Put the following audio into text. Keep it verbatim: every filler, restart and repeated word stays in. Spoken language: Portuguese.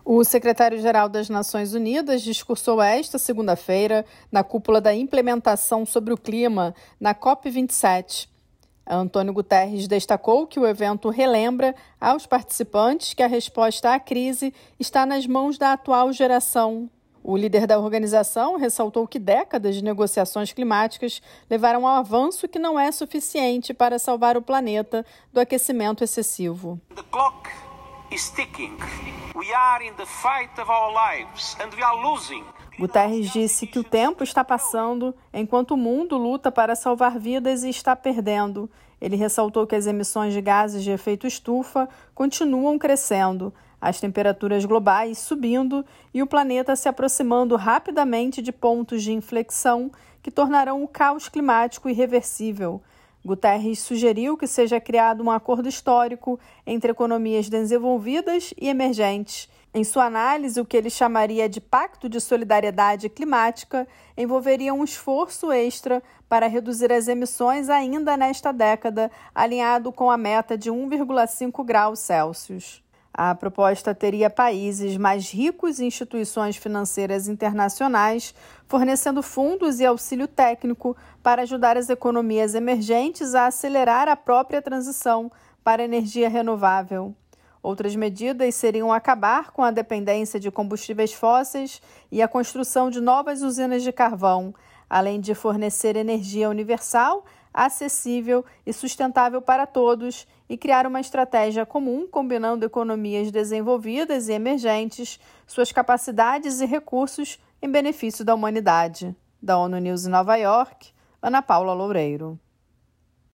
O secretário-geral das Nações Unidas discursou esta segunda-feira na cúpula da implementação sobre o clima, na COP vinte e sete. Antônio Guterres destacou que o evento relembra aos participantes que a resposta à crise está nas mãos da atual geração. O líder da organização ressaltou que décadas de negociações climáticas levaram ao avanço que não é suficiente para salvar o planeta do aquecimento excessivo. The clock is ticking. We are in the fight of our lives and we are losing. Guterres disse que o tempo está passando enquanto o mundo luta para salvar vidas e está perdendo. Ele ressaltou que as emissões de gases de efeito estufa continuam crescendo, as temperaturas globais subindo e o planeta se aproximando rapidamente de pontos de inflexão que tornarão o caos climático irreversível. Guterres sugeriu que seja criado um acordo histórico entre economias desenvolvidas e emergentes. Em sua análise, o que ele chamaria de Pacto de Solidariedade Climática envolveria um esforço extra para reduzir as emissões ainda nesta década, alinhado com a meta de um vírgula cinco graus Celsius. A proposta teria países mais ricos e instituições financeiras internacionais fornecendo fundos e auxílio técnico para ajudar as economias emergentes a acelerar a própria transição para a energia renovável. Outras medidas seriam acabar com a dependência de combustíveis fósseis e a construção de novas usinas de carvão, além de fornecer energia universal, acessível e sustentável para todos e criar uma estratégia comum combinando economias desenvolvidas e emergentes, suas capacidades e recursos em benefício da humanidade. Da ONU News em Nova York, Ana Paula Loureiro.